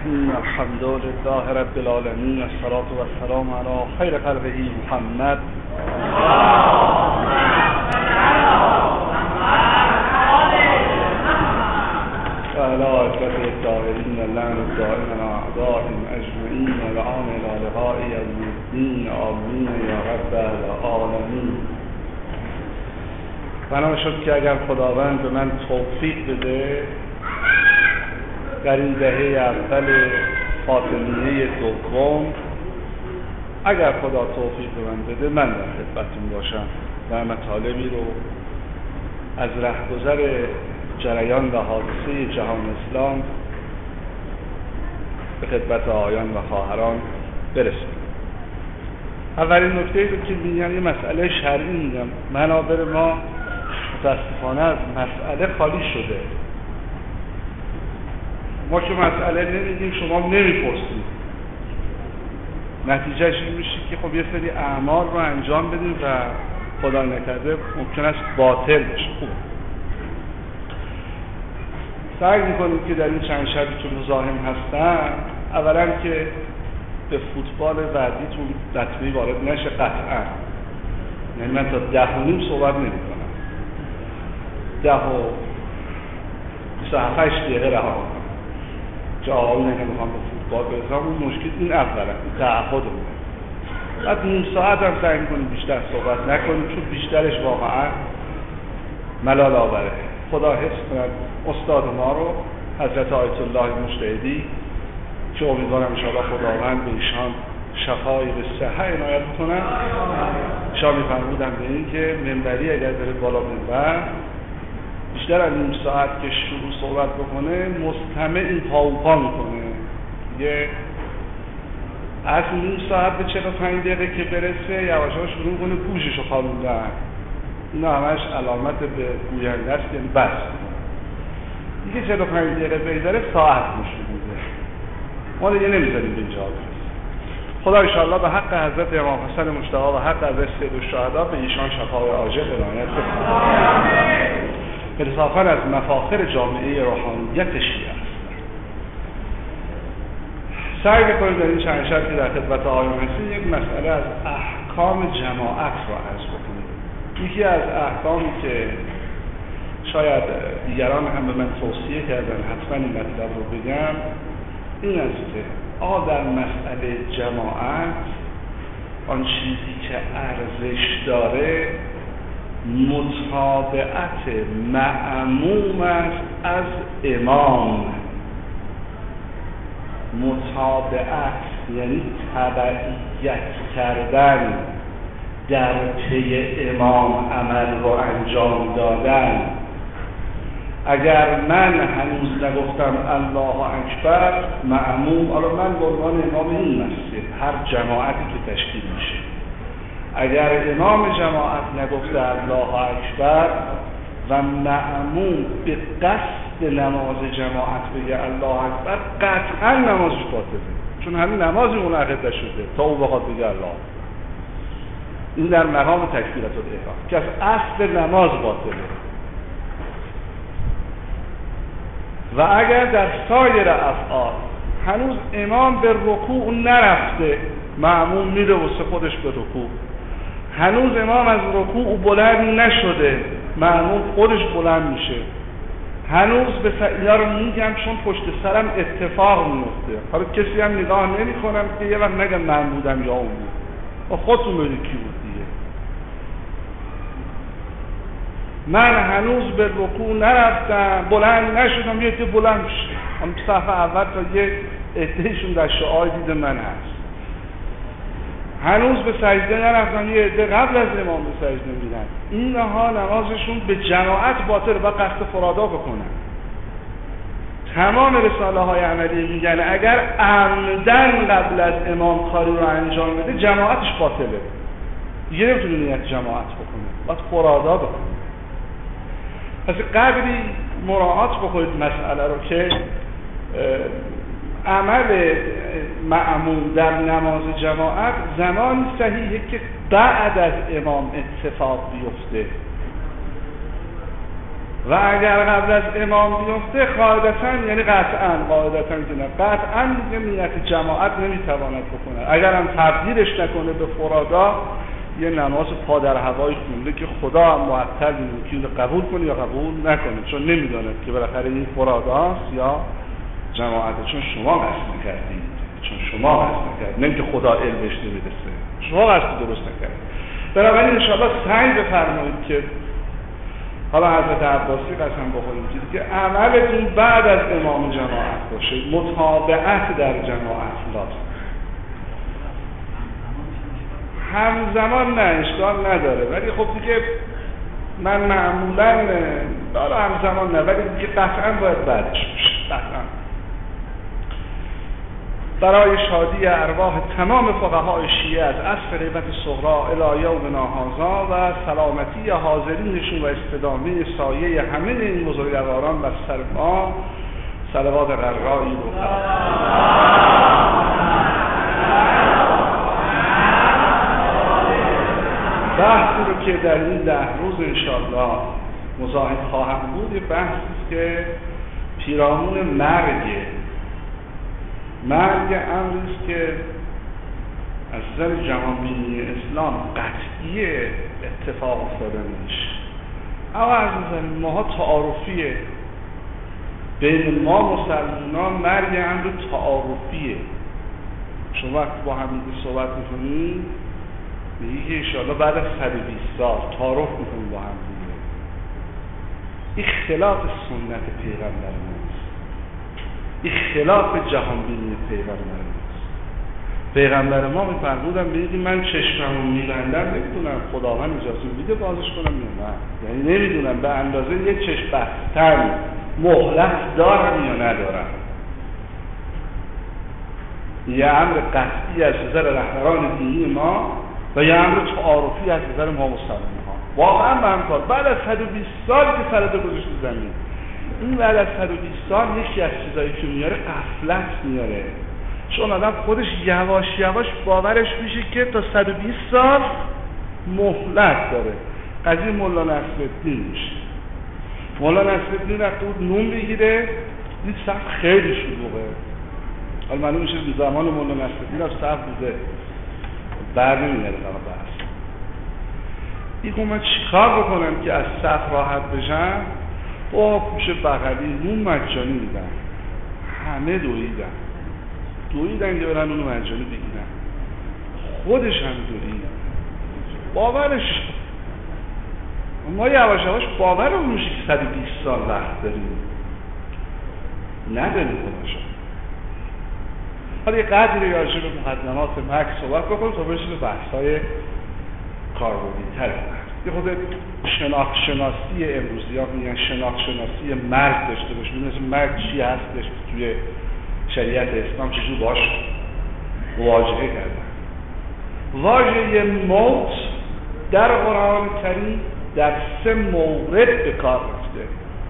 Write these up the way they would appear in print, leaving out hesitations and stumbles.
الرحیم الحمد لله رب العالمین الصلاة والسلام علی خیر خلقه محمد و علی عزت الدائرین لعن الدائم علی اعدائهم اجمعین و عام الی لقاء یوم الدین آمین یا رب العالمین. بنا شد که اگر خداوند به من توفیق بده در این دهه اول فاطمیه دوم، اگر خدا توفیق به من بده، من در خدمتتون باشم و مطالبی رو از رهگذر جریان و حادثه جهان اسلام به خدمت آیان و خواهران برسونم. اولین نکته ای که میگم یه مسئله شرعی میگم. منابر ما متاسفانه از مسئله خالی شده. ما که مسئله نمیگیم، شما نمیپرسید، نتیجهش این میشه که خب یه سری اعمال رو انجام بدیم و خدا نکرده ممکن است باطل بشه. خوب سعی میکنیم که در این چند شبی که مزاحم هستن، اولا که به فوتبال بعدیتون لطمه‌ای وارد نشه قطعا. یعنی من تا 10:30 صحبت نمیکنم، 10:28 دقیقه رها کنم که آقایون اگه میخوام به فوتبال برسم، اون مشکل این اولا، این تعهدمونه. بعد نیم ساعت هم سعی میکنیم بیشتر صحبت نکنیم، چون بیشترش واقعا ملال آوره. خدا حفظ کند استاد ما رو، حضرت آیت الله مجتهدی، که امیدوارم انشاءالله خداوند به ایشان شفای به صحه عنایت کنن. ایشان میفرمودن به این که منبری اگر بره بالا منبر، بیشتر از نیم ساعت که شروع صحبت بکنه، مستمع این پا و پا میکنه. یه از نیم ساعت به 45 دقیقه که برسه، یواشا شروع کنه گوششو خالوندن. اینا همش علامت به گوینده است، یعنی بس. دیگه 45 دقیقه بگذره ساعت نشون میده. ما دیگه نمیذاریم به اینجا برسه. خدا انشاءالله به حق حضرت امام حسن مجتبی و حق حضرت سید الشهدا به ایشان شفای عاجل عنایت بفرماید. انصافاً از مفاخر جامعه روحانیت شیعه است. سعی می‌کنیم در این چند شب که در خدمت آقایون هستیم یک مسئله از احکام جماعت رو عرض بکنیم. یکی از احکامی که شاید دیگران هم به من توصیه کردن حتما این مطلب رو بگم، این است که در مسئله جماعت آن چیزی که ارزش داره متابعت مأموم است از امام. متابعت یعنی تبعیت کردن، در پی امام عمل رو انجام دادن. اگر من هنوز نگفتم الله اکبر، مأموم، حالا من به عنوان امام این مسجد، هر جماعتی که تشکیل میشه، اگر امام جماعت نگفته الله اکبر و مأموم به قصد نماز جماعت بگه الله اکبر، قطعا نمازش باطله، چون همین نمازی منعقد نشده تا او بخواد بگه الله. این در مقام تکبیرت الاحرام که از اصل نماز باطله. و اگر در سایر افعال هنوز امام به رکوع نرفته، مأموم میره واسه خودش به رکوع. هنوز امام از رکوع بلند نشده، مأموم خودش بلند میشه. هنوز به اینا رو میگم چون پشت سرم اتفاق میفته. حالا کسی هم نگاه نمی‌کنم که یه وقت نگم من بودم یا اون بود. و خودتون ببینید کی بود دیگه. من هنوز به رکوع نرفتم، بلند نشدم، یه عده بلند میشه. اون صفحه اول تا یه عدهشون در شعاع دید من هست. هنوز به سجده نرفتم، یه عده قبل از امام به سجده میرن. اینها نمازشون به جماعت باطل و قصد فرادا بکنن. تمام رساله های عملی میگن اگر عمدن قبل از امام کاری رو انجام بده، جماعتش باطله. دیگه نمیتونه نیت جماعت بکنه، باید فرادا بکنه. پس قدری مراعات بکنید مسئله رو که عمل مأموم در نماز جماعت زمان صحیحه که بعد از امام اتفاق بیفته. و اگر قبل از امام بیفته قاعدتاً، یعنی قاعدتاً که نه، قطعاً دیگه نیت جماعت نمیتواند بکنه. اگر هم تبدیلش نکنه به فرادا، یه نماز پا در هوای خونده که خدا هم معطل میمونه که قبول کنه یا قبول نکنه، چون نمیدونه که بالاخره این فراداست یا جماعته، چون شما قصد نکردید، نه که خدا علمش نمیرسه، شما قصد درست نکردید. بنابراین انشاءالله سعی بفرمایید که حالا حضرت عباسی قسم بخوریم که عملتون بعد از امام جماعت باشه، متابعت در جماعت لازم. همزمان نه اشکال نداره، ولی خب دیگه من معمولا داره همزمان نه، ولی دیگه قطعا باید بعدش باشه، قطعا. برای شادی ارواح تمام فقهای شیعه از عصر غیبت صغرا الی یومنا هذا و سلامتی حاضرینشون و استدامه سایه همه این بزرگواران بر سر ما صلوات غرایی رو بحثی رو که در این 10 روز انشاءالله مزاحم خواهم بود، بحثی است که پیرامون مرگ امری است که از نظر جهانبینی اسلام قطعی اتفاق افتاده میشه، اما از نظر ماها تعارفیه. بین ما مسلمانان مرگ امر تعارفیه. شما وقتی با هم صحبت میکنید میگی که انشاءالله بعد از 120 سال تعارف میکنیم با هم دیگه. این خلاف سنت پیغمبر ماست، این خلاف جهانبینی پیغمبر ماست. پیغمبر ما میفرمودن بگید من چشممو میبندم نمیدونم خداوند اجازه میده بازش کنم یا نه، یعنی نمیدونم به اندازه یک چشم بستن مهلت دارم یا ندارم. یه امر قطعی از نظر رهبران دینی ما و یه امر تعارفی از نظر ما مسلمان ها. واقعا به همکار بعد از 120 سال که سرده گذاشت زمین، این بعد از 120 سال یکی از چیزایی که میاره غفلت میاره، چون آدم خودش یواش یواش باورش میشه که تا 120 سال مهلت داره. قضیه مولا نصرالدین میشه. مولا نصرالدین رفته بود نون بگیره، دید صف خیلی شلوغه. حالا معلوم میشه زمان مولا نصرالدین هم صف بوده، بر نمیاره بحث. این که من چیکار بکنم که از صف راحت بشم؟ با کوچه بغلی نون مجانی میدن، همه دویدن که برن نون مجانی بگیرن، خودش هم دوید، باورش. ما یواش یواش باورمون میشه که 120 سال وقت داریم، نداریم خودشون. حالا یه قدری راجع به مقدمات مرگ صحبت بکنم تا برسیم به بحث‌های کاربردی تر. یه خود شناخت-شناسی امروزی ها میگن شناخت-شناسی مرگ داشته باشیم، مثل مرگ چی هستش توی شریعت اسلام چجور باش مواجهه کردن. واژه موت در قرآن کریم در 3 مورد به کار رفته.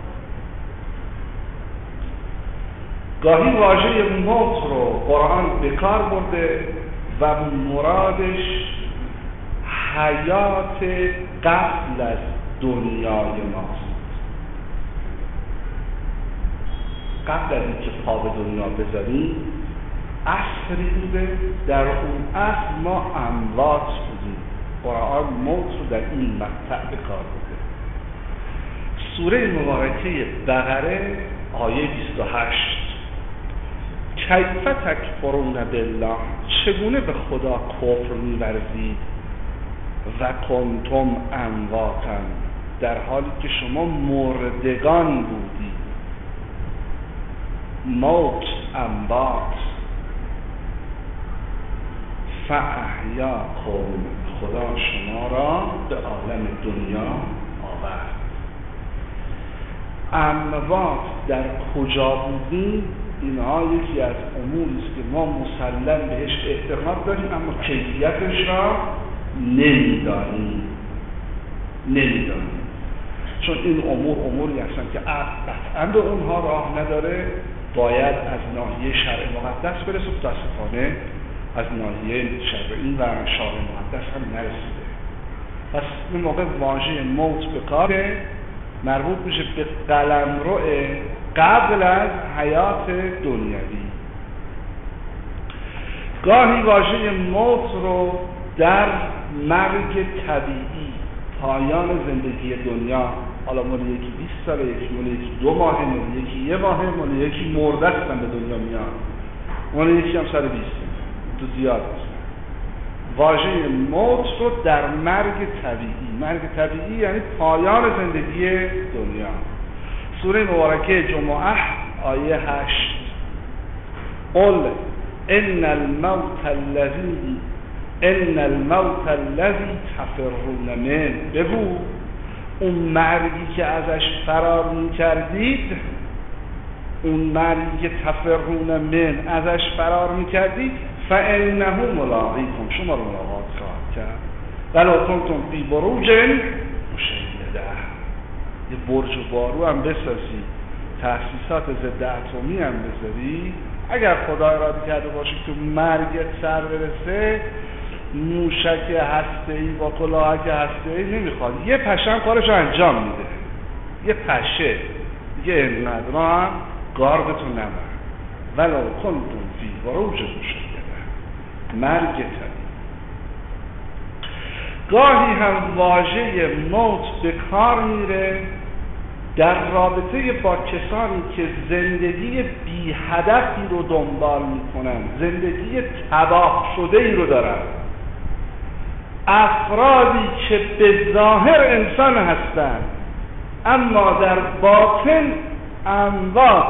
گاهی واژه موت رو قرآن به کار برده و مرادش حیات قبل از دنیای ماست. قبل از اینکه پا به دنیا بذاریم عصری بوده، در اون عصر ما اموات بودیم. قرآن موت رو در این مقطع به کار برده. سوره مبارکه بقره آیه 28: کیف تکفرون بالله، چگونه به خدا کفر می‌ورزید و کنتم امواتا، در حالی که شما مردگان بودید. موت، اموات. فاحیاکم، خدا شما را به عالم دنیا آورد. اموات در کجا بودیم؟ اینها یکی از اموری است که ما مسلم بهش اعتقاد داریم، اما کیفیتش را نمیدانیم. چون این اموری هستن که قطعا به اونها راه نداره، باید از ناحیه شرع مقدس برسه، متاسفانه از ناحیه شرعی و شرع مقدس هم نرسیده. پس این موقع واژه موت به کاره مربوط میشه به قلمرو قبل از حیات دنیوی. گاهی واژه موت رو در مرگ طبیعی، پایان زندگی دنیا، حالا مال یکی 20 ساله، یکی مال یکی 2 ماه، مال یکی 1 ماه، مال یکی مرده هستن به دنیا میان، مال یکی هم 120 تو زیاد هستن. واژه موت رو در مرگ طبیعی یعنی پایان زندگی دنیا. سوره مبارکه جمعه آیه 8 قل ان الموت الذی تفرون منه، بگو اون مرگی که ازش فرار میکردید، اون مرگی که تفرون من ازش فرار میکردید، فانه ملاقیکم، شما رو ملاقات خواهد کرد. ولو کنتم فی بروج مشیده، یه برج و بارو هم بسازی، تأسیسات ضد اتمی هم بذاری، اگر خدا اراده کرده باشه که مرگت سر برسه، موشک هسته‌ای با کلاهک هسته‌ای نمیخواد، یه پشه هم کارشو انجام میده، یه پشه دیگه اینقدر هم گاردتون نبر. ولو کنتم فی بروج مشیده، مرگ طبیعی. گاهی هم واژه موت به کار میره در رابطه با کسانی که زندگی بی هدفی رو دنبال میکنن، زندگی تباه شده ای رو دارن. افرادی که به ظاهر انسان هستند اما در باطن اموات،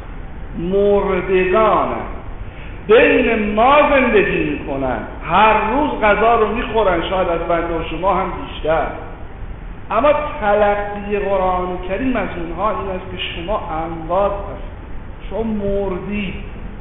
مردگانن، بین ما زندگی میکنن، هر روز غذا رو میخورن، شاید از بنده و شما هم بیشتر، اما تلقی قرآن کریم از اونها این است که شما اموات هستید، شما مردید.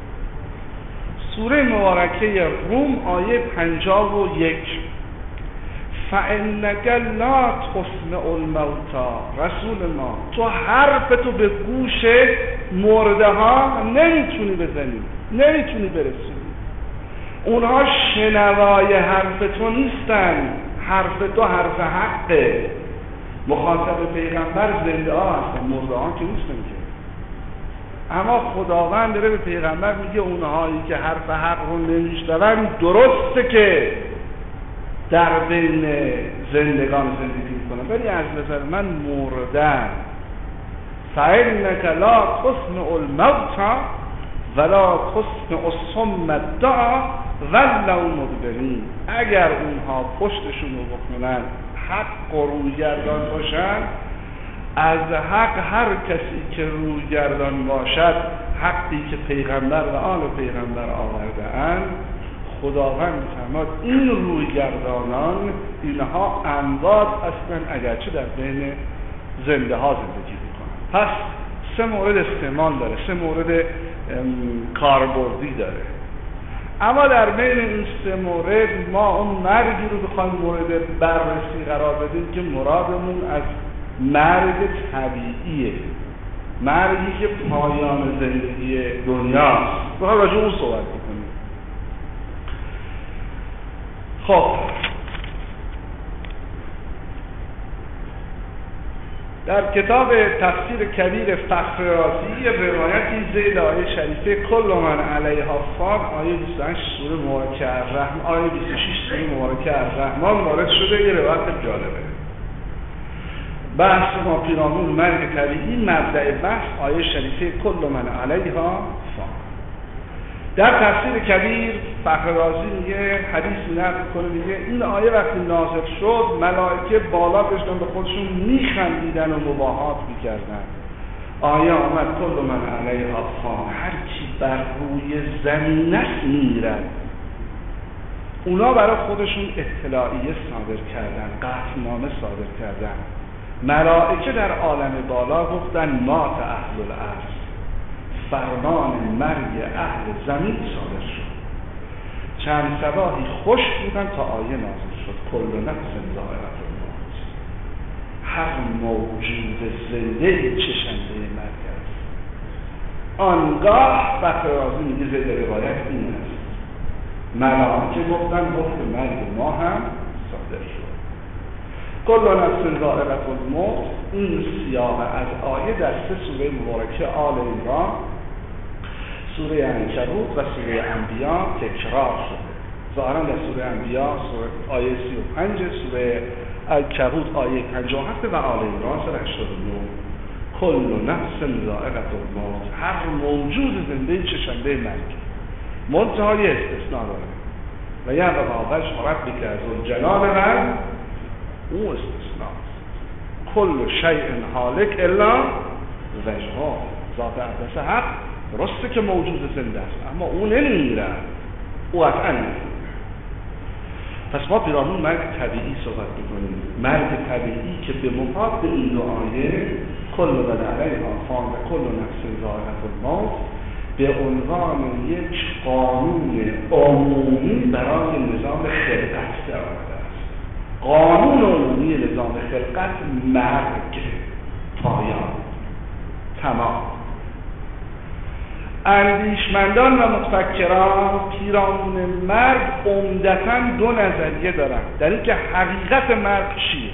سوره مبارکه روم آیه 51 فَإِنَّكَ لَا تُسْمِعُ الْمَوْتَى، رسول ما تو حرفتو به گوش مرده ها نمیتونی بزنی، نمیتونی برسونی، اونها شنوای حرف تو نیستن، حرف تو حرف حقه. مخاطب پیغمبر زنده ها هستن، مرده ها که نیستن که. اما خداوند داره به پیغمبر میگه اونهایی که حرف حق رو نمیشنون، درسته که در بین زندگان زندگی میکنن، ولی از نظر من مردن. فَإِنَّكَ لَا تُسْمِعُ الْمَوْتَى وَلَا تُسْمِعُ الصُّمَّ الدُّعَاءَ وَلَّوْا مُدْبِرِينَ. اگر اونها پشتشون رو بکنن، حق و رویگردان باشن، از حق هر کسی که رویگردان باشد، حقی که پیغمبر و آل پیغمبر آورده اند، خداوند می‌فرماد این رویگردانان اینها اموات هستند اگرچه در بین زنده ها زندگی میکنن. پس 3 مورد استعمال داره، 3 مورد کاربردی داره. اما در بین این 3 مورد ما اون مرگی رو بخوایم مورد بررسی قرار بدیم که مرادمون از مرگ طبیعیه، مرگی که پایان زندگی دنیاست. بخوایم راجع اون صحبت بکنیم. خب در کتاب تفسیر کبیر فخر رازی روایتی ذیل آیه شریفه کل من علیها فان آیه 28 سوره مبارکه الرحمن، آیه 26 سوره مبارکه الرحمن وارد شده. یه روایت جالبه. بحث ما پیرامون مرگ طبیعی، مبدأ بحث آیه شریفه کل من علیها فان. در تفسیر کبیر فخر رازی میگه، حدیث نقل کنه، میگه این آیه وقتی نازل شد ملائکه بالا داشتن به خودشون میخندیدن و مباهات میکردن. آیه آمد کل من علیها فان، هر کی بر روی زمین است میرد. اونا برای خودشون اطلاعیه صادر کردن، قطعنامه صادر کردن. ملائکه در عالم بالا گفتن مات اهل الارض، فرمان مرگ اهل زمین صادر شد. چند صباحی خوش بودن تا آیه نازل شد کل نفس ذائقة الموت، هر موجود زنده چشنده مرگ است. آنگاه فخر رازی میگه زیر روایت این است، ملائکه گفتن حکم مرگ ما هم صادر شد. کل نفس ذائقة الموت. این سیاق از آیه در 3 سوره مبارکه آل عمران، سوره عنکبوت و سوره انبیاء تکرار شده. ظاهرا در سوره انبیاء آیه 35، سوره عنکبوت آیه 57 و آل عمران سوره 89. کل نفس ذائقة الموت، هر موجود زنده چشنده مرگ، منتهای استثناء داره و یبقی وجه ربک ذوالجلال و او استثناست. کل شیء هالک الا وجهه. ذات اقدس حق درسته که موجود زنده است اما او نمیره، او قطعا نمیره. پس ما پیرامون مرگ طبیعی صحبت میکنیم، مرگ طبیعی که به مفاد این دو آیه کل من علیها فان و کل نفس ذائقة الموت به عنوان یک قانون عمومی برای نظام خلقت در آمده است. قانون عمومی نظام خلقت مرگ، پایان، تمام. اندیشمندان و متفکران پیرامون مرگ عمدتاً 2 نظریه دارند در اینکه حقیقت مرگ چیه.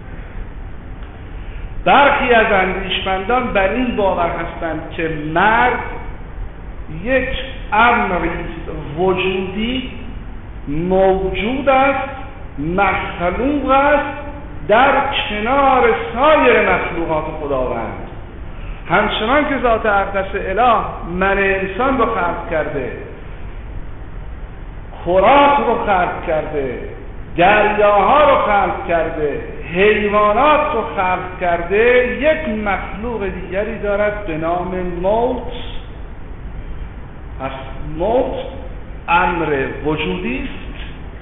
برخی از اندیشمندان بر این باور هستند که مرگ یک امری وجودی موجود است، مخلوق است در کنار سایر مخلوقات خداوند. همچنان که ذات اقدس اله من انسان رو خلق کرده، کرات رو خلق کرده، دریاها رو خلق کرده، حیوانات رو خلق کرده، یک مخلوق دیگری دارد به نام موت. پس موت امر وجودی است،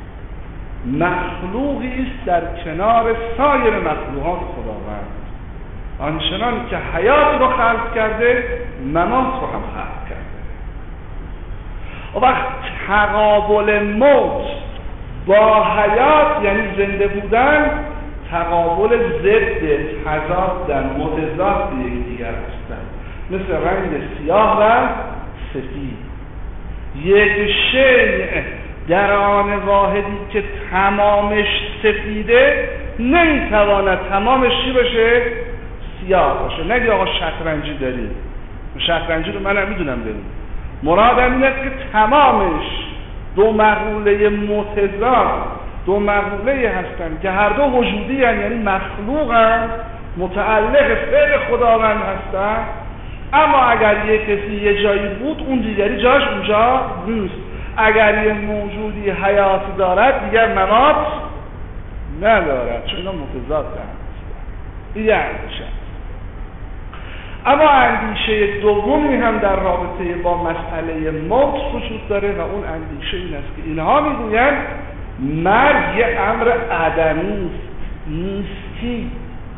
مخلوقی است در کنار سایر مخلوقات خداوند. آنچنان که حیات رو خلق کرده، ممات رو هم خلق کرده. و وقت تقابل موت با حیات یعنی زنده بودن، تقابل ضد، تضاد، متضاد یکدیگر هستند، مثل رنگ سیاه و سفید. یک شیء در آن واحدی که تمامش سفیده نمیتواند تمامش چی بشه؟ سیاه باشه. نگه آقا شطرنجی داریم، شطرنجی رو منم میدونم داریم، مرادم این است که تمامش 2 مقوله متضاد، 2 مقوله هستند که هر دو وجودی هستند، یعنی مخلوق هستند، متعلق فعل خداوند هستند. اما اگر یک کسی یه جایی بود اون دیگری جاش اونجا نیست. اگر یه موجودی حیات دارد دیگر ممات ندارد، چون اینا متضاد هستند. این اندیشه. اما اندیشه دومی هم در رابطه با مسئله موت وجود داره و اون اندیشه این است که اینها میگویند مرگ یه امر عدمی است، نیستی.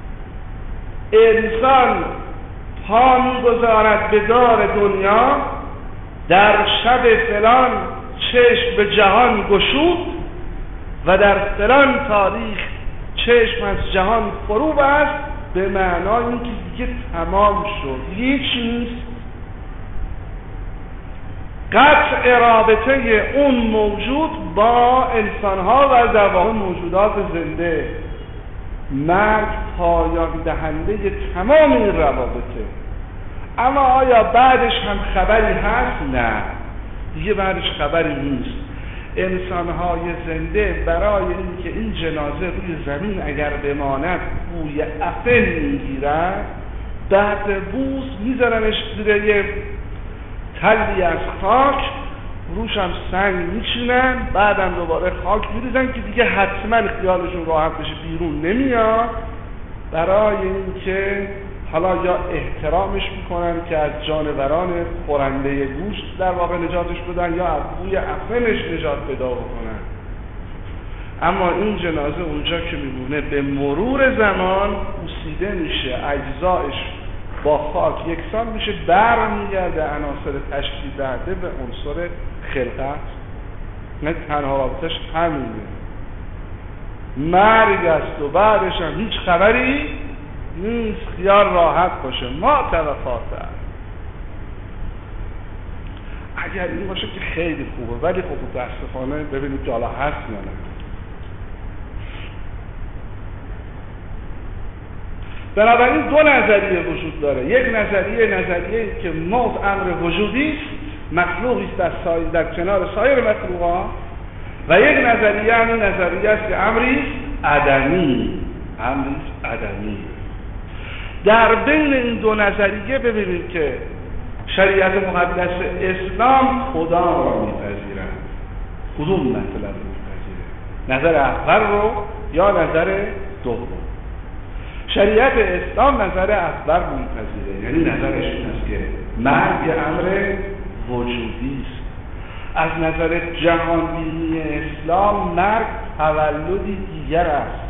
انسان پا میگذارد به دار دنیا، در شب فلان چشم به جهان گشود و در فلان تاریخ چشم از جهان فرو بست، به معنای اینکه دیگه تمام شد، هیچ نیست. قطع رابطه اون موجود با انسانها و دوام موجودات زنده. مرگ پایان دهنده تمام این روابطه. اما آیا بعدش هم خبری هست؟ نه، دیگه بعدش خبری نیست. انسانهای زنده برای اینکه این جنازه روی زمین اگر بماند بوی افن میگیرد، بعد بوس میذارنش زیر یه تلی از خاک، روش هم سنگ میچینن، بعدم دوباره خاک میریزن که دیگه حتما خیالشون راحت بشه بیرون نمیاد، برای اینکه حالا یا احترامش میکنن که از جانوران خورنده گوشت در واقع نجاتش بدن یا از بوی افنش نجات پیدا بکنن. اما این جنازه اونجا که میمونه به مرور زمان پوسیده میشه، اجزایش با خاک یکسان میشه، برمیگرده عناصر تشکیل دهنده به عنصر خلقت. نه تنها رابطش همینه، مرگ است و بعدش هم هیچ خبری نیست. خیال راحت باشه، ما توفاته. اگر این باشه که خیلی خوبه، ولی خب متاسفانه ببینید که حالا هست یا نه. بنابراین دو نظریه وجود داره. یک نظریه که موت امر وجودی است، مخلوقی است در کنار سایر مخلوقات، و یک نظریه همین نظریه است که امری است عدمی. در بین این دو نظریه ببینید که شریعت مقدس اسلام خدا را میپذیرند. کدوم مطلب رو میپذیره؟ نظر اول رو یا نظر دوم؟ شریعت اسلام نظر اول رو میپذیره، یعنی نظرش این است که مرگ امر وجودی است. از نظر جهانبینی اسلام مرگ تولدی دیگر است،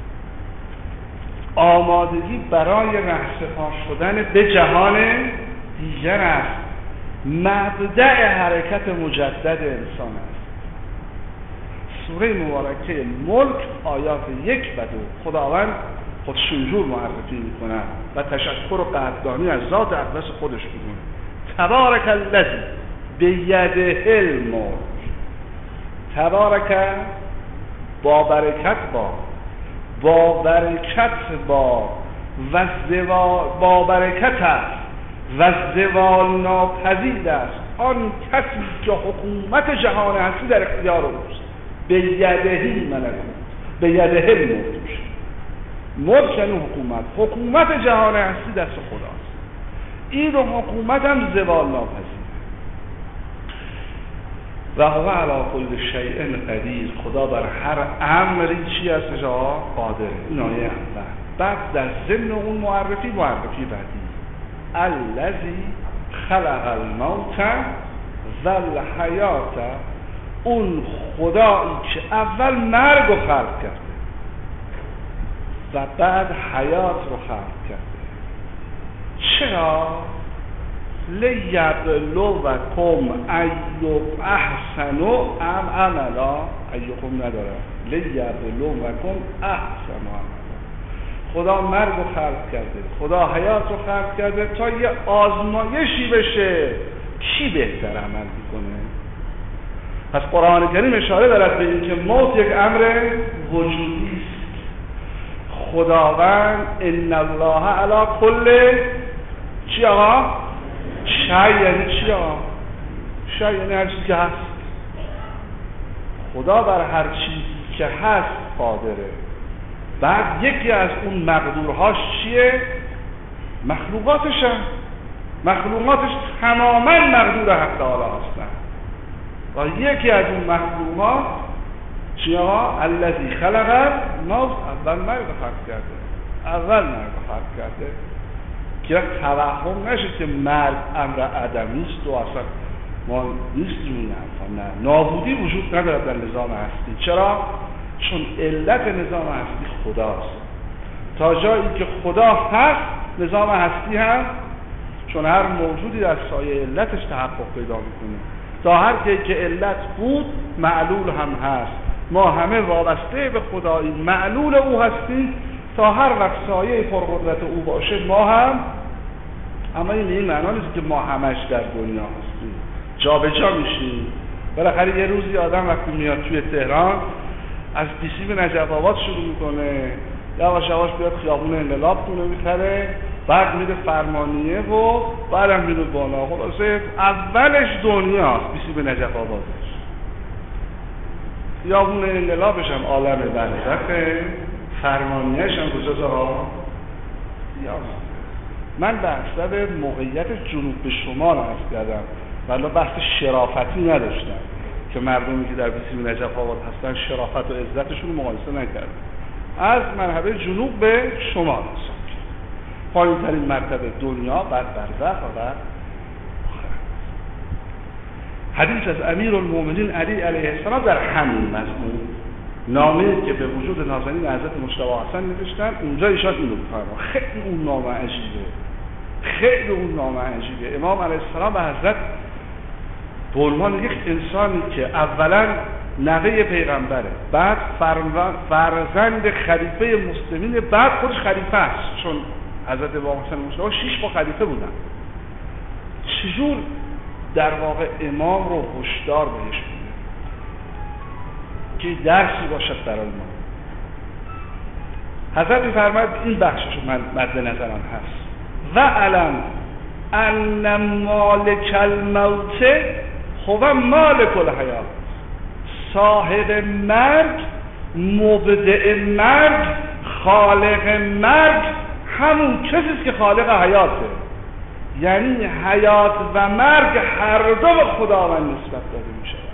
آمادگی برای رهسپار شدن به جهان دیگر است، مبدأ حرکت مجدد انسان است. سوره مبارکه ملک آیات 1 و 2 خداوند خودش اینجور معرفی میکنه و تشکر و قدردانی از ذات اقدس خودش میکنه. تبارک الذی بیده الملک. تبارک با برکت با برکت با برکت است و زوال ناپذیر است آن کسی که حکومت جهان هستی در اختیار اوست. بیدهی ملکوت، بیده الملک. ملک یعنی حکومت جهان هستی دست خداست. این حکومت هم زوال ناپذیر و هو علی کل شیء قدیر. خدا بر هر امری چی است قادره. این آیه اول. بعد در ضمن اون معرفی بعدی الذی خلق الموت و الحیات. اون خدایی که اول مرگ رو خلق کرده و بعد حیات رو خلق کرده. چرا؟ لیبلوکم ایوب احسن عملا. ایوکم نداره، لیبلوکم احسن عملا. خدا مرگ رو خلق کرده، خدا حیات رو خلق کرده تا یه آزمایشی بشه کی بهتر عمل میکنه. پس قرآن کریم اشاره دارد به این که موت یک امر وجودی است. خداوند ان الله علی کل چی آقا؟ شیء یعنی چی آقا؟ شیء یعنی هر چیزی که هست. خدا بر هر چیزی که هست قادره. بعد یکی از اون مقدورهاش چیه؟ مخلوقاتش تماما مقدور حق تعالی هستن. و یکی از اون مخلوقات چیه آقا؟ الذی خلق الموت. اول مرگ خلق کرده که توهم نشه که مرگ امر عدمی است و اصلا ما نیستیم این حرفا. نه، نابودی وجود ندارد در نظام هستی. چرا؟ چون علت نظام هستی خداست. تا جایی که خدا هست نظام هستی هم، چون هر موجودی در سایه علتش تحقق پیدا میکنه. تا هر که علت بود معلول هم هست. ما همه وابسته به خدایی، معلول او هستیم. تا هر وقت سایه پرقدرت او باشه ما هم، اما این معنا نیست که ما همش در دنیا هستیم، جا به جا میشیم. بالاخره یه روزی آدم وقتی میاد توی تهران از پیسی به نجف آباد شروع میکنه، یواش یواش بیاد خیابون انقلاب خونه میخره، بعد میره فرمانیه و بعدم میره بالا. خلاصه اولش دنیاست پیسی به نجف آبادش. خیابون انقلابش هم عالم برزخه، فرمانیهش هم کجاست آقا؟ سیاست. من بحث به موقعیت جنوب به شمال عرض کردم، ولی بحث شرافتی نداشتم که مردمی که در بیسیم نجف آباد هستن شرافت و عزتشون رو مقایسه نکردم. از مرحله جنوب به شمال هستم، پایین ترین مرتبه دنیا، بعد برزخ و بعد آخرت. حدیث از امیرالمومنین علی علیه السلام در همین مضمون، نامه‌ای که به وجود نازنین حضرت مجتبی حسن نوشتن، اونجا ایشان اینو می‌فرمایند. خیلی اون نامه عجیبه. امام علیه السلام به حضرت به عنوان یک انسانی که اولا نوه پیغمبره، بعد فرزند خلیفه مسلمین، بعد خودش خلیفه است، چون حضرت امام حسن مجتبی 6 با خلیفه بودن. چجور در واقع امام رو هشدار بهش میده که درسی باشد برای ما. حضرت می‌فرماید این بخشش من مد نظرم هست و علم ان مالک الموت هو مالک الحیات، صاحب مرگ، مبدع مرگ، خالق مرگ همون کسی است که خالق حیاته. یعنی حیات و مرگ هر دو به خداوند نسبت داده می شود.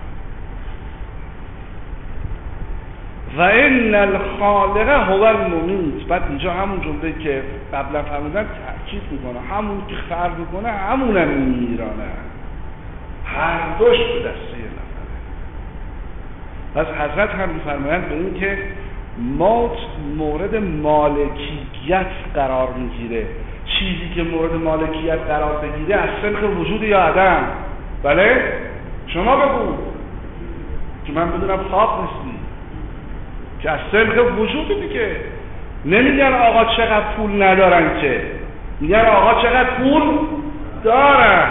و ان الخالق هو الممیت. بعد اینجا همون جمله که قبلا فرمودن تأکید میکنه، همون که خلق میکنه همونم میرانه، هر دوش به دسته نفره. پس حضرت هم میفرمایند به این که موت مورد مالکیت قرار میگیره. چیزی که مورد مالکیت قرار بگیره از سلخ وجود یا عدم؟ بله؟ شما بگو که من بدونم خواب نیستی که از سلخ وجود دیگه. نمیگن آقا چقدر پول ندارن، که میگن آقا چقدر پول دارن.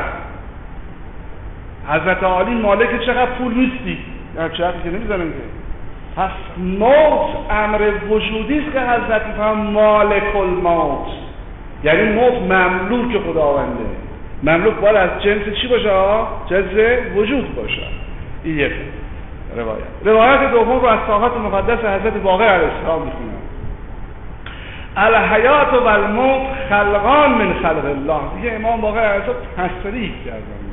حضرت عالی مالک چقدر پول نیستی، یعنی چقدر که نمیزنن که. پس موت امر وجودی است که حضرت میفهم مالک الموت، یعنی موت مملوک خداونده. مملوک باید از جنس چی باشه؟ جنس وجود باشه. این یک روایت دوم رو از طاقات مقدس حضرت باقر علیه السلام میخونم. الحیات و الموت خلقان من خلق الله. دیگه امام باقر علیه السلام تصریح کردن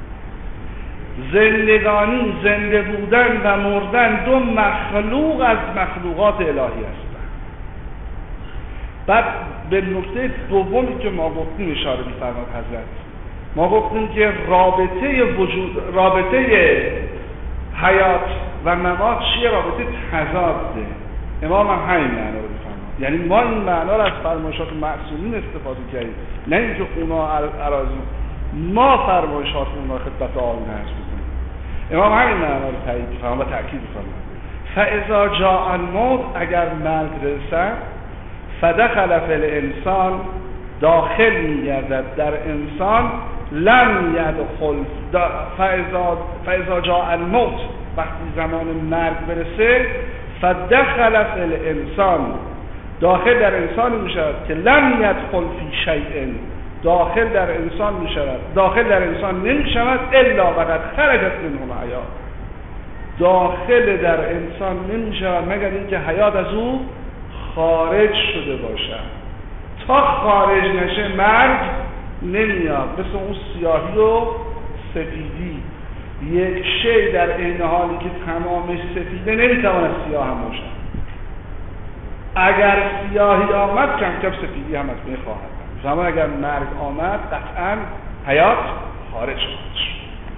زندگانی، زنده بودن و مردن دو مخلوق از مخلوقات الهی هستند. بعد به نکته دومی که ما گفتیم اشاره می‌فرماد حضرت. ما گفتیم که رابطه حیات و ممات چیه؟ رابطه تضاده. امام هم همین معنا رو می‌فرماد. یعنی ما این معنا رو از فرمایشات معصومین استفاده کردیم، نه اینکه اونا اراضی ما فرمایشات اونا خدمت عالم عرض می‌کنیم. امام همین معنا رو تایید می‌فرماد و تأکید می‌فرماد. فاذا جاء الموت، اگر مرگ رسد، فدخل فی الانسان، داخل می‌گردد در انسان، لم یدخل فاذا جاء الموت، وقتی زمان مرگ برسه، فدخل فی الانسان، داخل در انسان می‌شود که لم یدخل فی شیء، داخل در انسان می‌شود، داخل در انسان نمی‌شود الا وقد خرجت منه الحیات، داخل در انسان نمی‌شود مگر اینکه حیات از او خارج شده باشد. تا خارج نشه مرگ نمیاد. مثل اون سیاهی و سفیدی، یک شی در عین حالی که تمامش سفیده نمیتواند سیاه هم باشد. اگر سیاهی آمد کم کم سفیدی هم از بین خواهد رفت. زمان اگر مرگ آمد قطعا حیات خارج شد.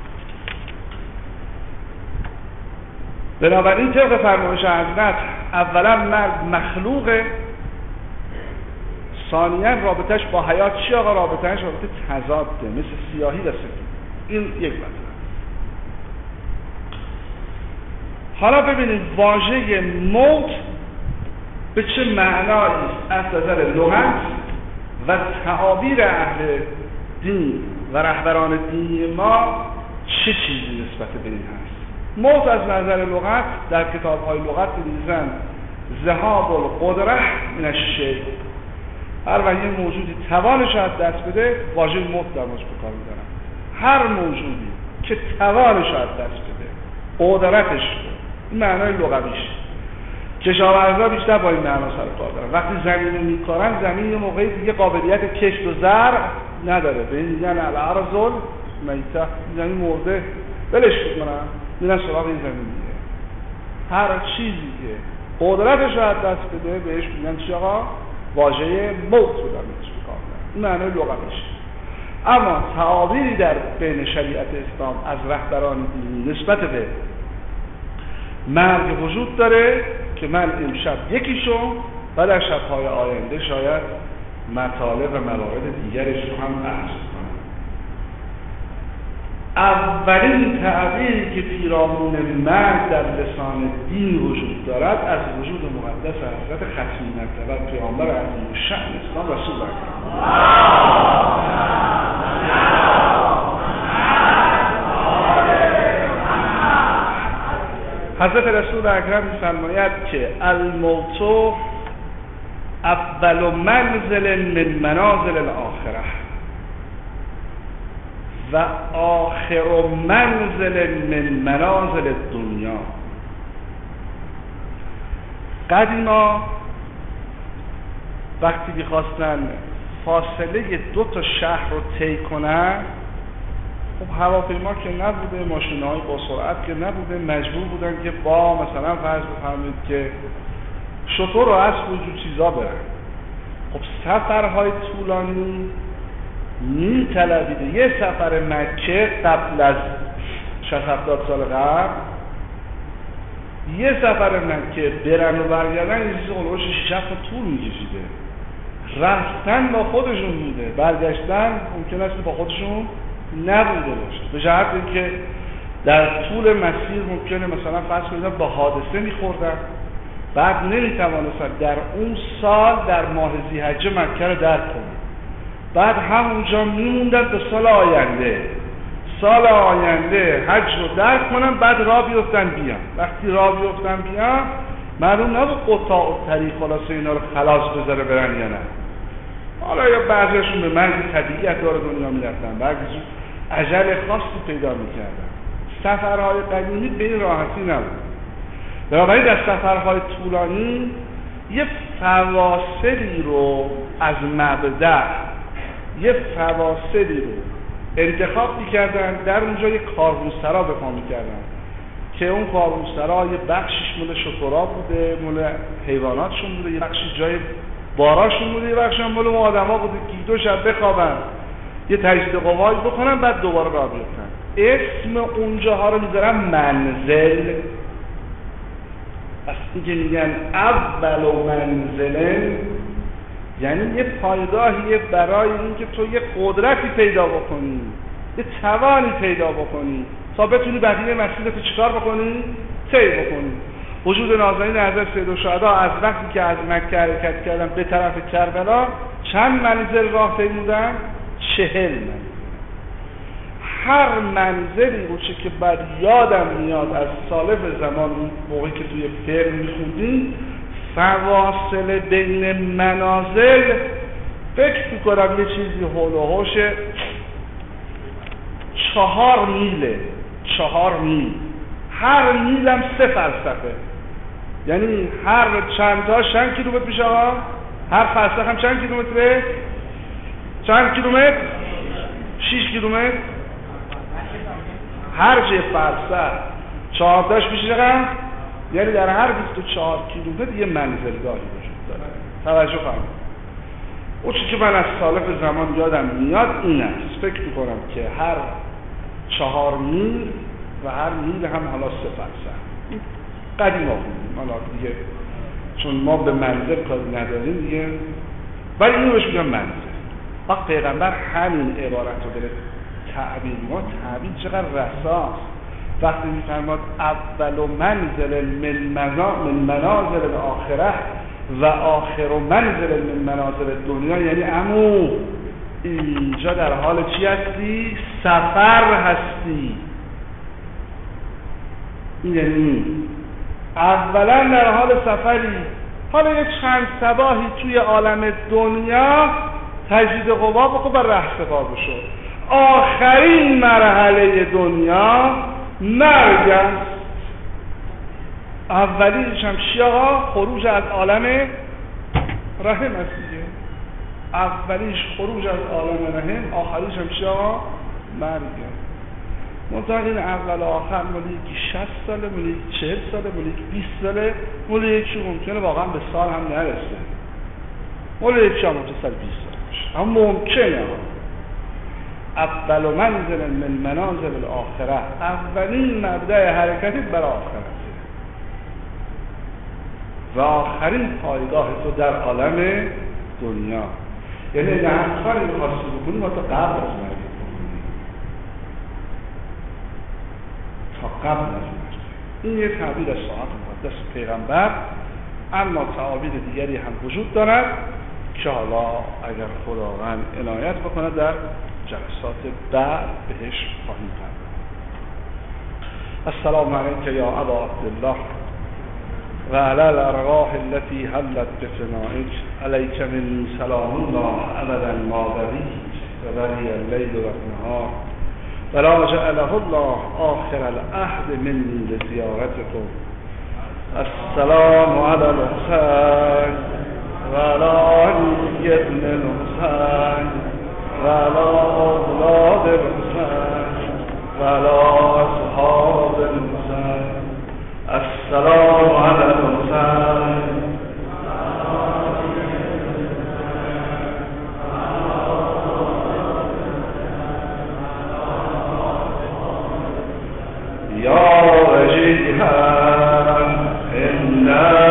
بنابراین طبق فرمایش حضرت اولا مرگ مخلوقه، ثانیاً رابطش با حیات چی آقا؟ رابطش رابطه تضاده، مثل سیاهی و سفید. این یک مطلب. حالا ببینید واژه موت به چه معنایی از نظر لغت و تعابیر اهل دین و رهبران دینی ما چه چیزی نسبت به این هست. موت از نظر لغت در کتاب‌های لغت می‌نویسند ذهاب القدره من الشیء. هر وقتی موجودی توانش از دست بده، واژه موت در موردش به کار می‌برن. هر موجودی که توانش از دست بده، قدرتش، این معنای لغویش. کشاورزا بیشتر با این معنا سر کار دارن. وقتی زمین می‌کارن، زمین یه موقعی دیگه قابلیت کشت و زرع نداره. به این میگن الارض المیته، زمین مرده، ولش می‌کنن، میرن سراغ این زمین دیگه. هر چیزی که قدرتش رو از دست بده بهش میگن چی آقا؟ واژه موت رو در موردش به کار می‌برن. این معنای لغویش. اما تعابیری در بین شریعت اسلام از رهبران دینی نسبت به مرگ وجود داره که من امشب یکیشو و در شب‌های آینده شاید مطالب و موارد دیگرش رو هم بحث کنم. اولین تعبیری که پیرامون مرگ در لسان دین وجود دارد از وجود مقدس حضرت ختمی مرتبه پیامبر عظیم الشأن اسلام رسول اکرم حضرت رسول اکرم می‌فرماید که الموت اول منزل من منازل الاخره و آخر منزل من منازل الدنیا. قدیما وقتی می‌خواستن فاصله 2 تا شهر رو طی کنن، خب هواپیما که نبوده، ماشین‌های با سرعت که نبوده، مجبور بودن که با مثلا فرض بفرمایید که شتر و اسب و جور چیزا برن. خب سفرهای طولانی می‌طلبیده یه سفر مکه قبل از 60-70 سال قبل، یه سفر مکه برن و برگردن یه چیز هلوش 6 تا طول می‌کشیده. رفتن با خودشون بوده، برگشتن ممکن است با خودشون نبوده باشه، به جهت اینکه در طول مسیر ممکنه مثلا فرض کنید با حادثه می‌خوردن، بعد نمی‌توانستن در اون سال در ماه ذی‌حجه مکه رو درک کنن، بعد همونجا میموندن تا سال آینده حج رو درک کنن، بعد راه بیفتن بیان. وقتی راه بیفتن بیان معلوم نبود قطاع و طریق خلاصه اینا رو خلاص بذاره برن یا نه. حالا یا بعضیشون به مرگ طبیعی از دار دنیا میرفتن، بعضیشون اجل خاصی پیدا میکردن. سفرهای قدیمی به این راحتی نبود. بنابراین در سفرهای طولانی یه فواصلی رو از مبدأ، یه فواصلی رو انتخاب میکردن، در اونجا یه کاروانسرا به پا میکردن که اون کاروانسرا یه بخشش مال شترا بوده، مال حیواناتشون بوده، یه بخشی جای باراشون بوده، یه بخشی مال اون آدما بوده که 2 شب بخوابن، یه تجدید قوایی بکنن، بعد دوباره راه بیفتن. اسم اونجاها رو میذارن منزل. وقتی که میگن اول منزل یعنی یه پایگاهیه برای اینکه تو یه قدرتی پیدا بکنی، یه توانی پیدا بکنی تا بتونی بقیه مسیرتو چیکار بکنی؟ طی بکنی. وجود نازنین حضرت سیدالشهدا از وقتی که از مکه حرکت کردن به طرف کربلا چند منزل راه طی بودن؟ 40 منزل. هر منزلی رو که بعد یادم میاد از سالف زمان اون موقعی که توی فیلم میخوندیم، فواصل بین منازل فکر میکنم یه چیزی هول و هوش 4 میله. 4 میل. هر میلم 3 فلسفه، یعنی هر چند تا چند کیلومتر میشه ها؟ هر فلسفه هم چند کیلومتره؟ چند کیلومتر؟ 6 کیلومتر. هر چه فلسفه 4 تاش میشه چقدر؟ یعنی در هر 24 کیلومتر یه منزلگاهی وجود داره. توجه فرمایید. اون چیزی که من از سالف زمان یادم میاد این است، فکر میکنم که هر 4 میل و هر میل هم حالا 3 فلسفه. این قدیم آخوندیم، حالا دیگه چون ما به منزل کاری نداریم دیگه، ولی اینو بهش میگم منزل. وقت پیغمبر همین عبارت رو داره تعبیر، ما تعبیر چقدر رساست. وقتی میفرماد اول منزل من منازل الاخره و آخر منزل من منازل دنیا، یعنی عمو اینجا در حال چی هستی؟ سفر هستی. این یعنی اولا در حال سفری، حالا یه چند صباحی توی عالم دنیا تجدید قوا بکن و رهسپار بشو. آخرین مرحله دنیا مرگ است. اولیش هم چی آقا؟ خروج از عالم رحم است دیگه. اولیش خروج از عالم رحم، آخریش هم چی آقا؟ مرگ. منطقه این اول و آخر مالی یکی 60 ساله، مالی یکی 40 ساله، مالی یکی 20 ساله، مالی یکی ممکنه واقعا به سال هم نرسه، مالی یکی هم ممکنه 120 سال باشه، هم ممکنه. اول منزل من منازل الاخره، اولین مبدأ حرکتی برای آخرت و آخرین پایگاه تو در عالم دنیا. یعنی نه هر کاری می‌خواستی بکنی ما تا قبل از مرگ بکنی، تا قبل از مرگ. این یه تعبیر از ساعت مقدس پیغمبر، اما تعابیر دیگری هم وجود دارد که حالا اگر خداوند عنایت بکنه در جلسات بعد بهش خواهیم پرداخت. السلام علیک یا ابا عبدالله. وعلى الأرواح التي هلت بفنائك عليك من سلام الله أبدا ما بقيت وبقي الليل والنهار ولا جعله الله آخر العهد مني لزيارتكم. السلام على الحسين وعلى علي بن الحسين وعلى أولاد الحسين وعلى أصحاب الحسين. السلام على الحسين يا وجيها إن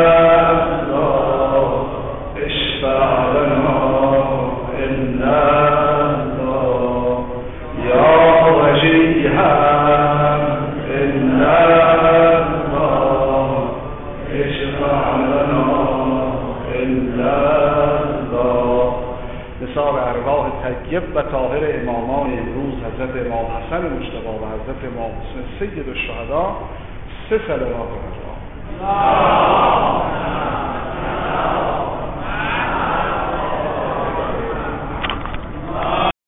الله اشفع لنا إن الله يا وجيها إن الله اشفع لنا إن الله. نثار ارواح طیب و طاهر امامان امروز حضرت امام حسن مجتبی و حضرت امام حسین سید الشهدا 3 صلوات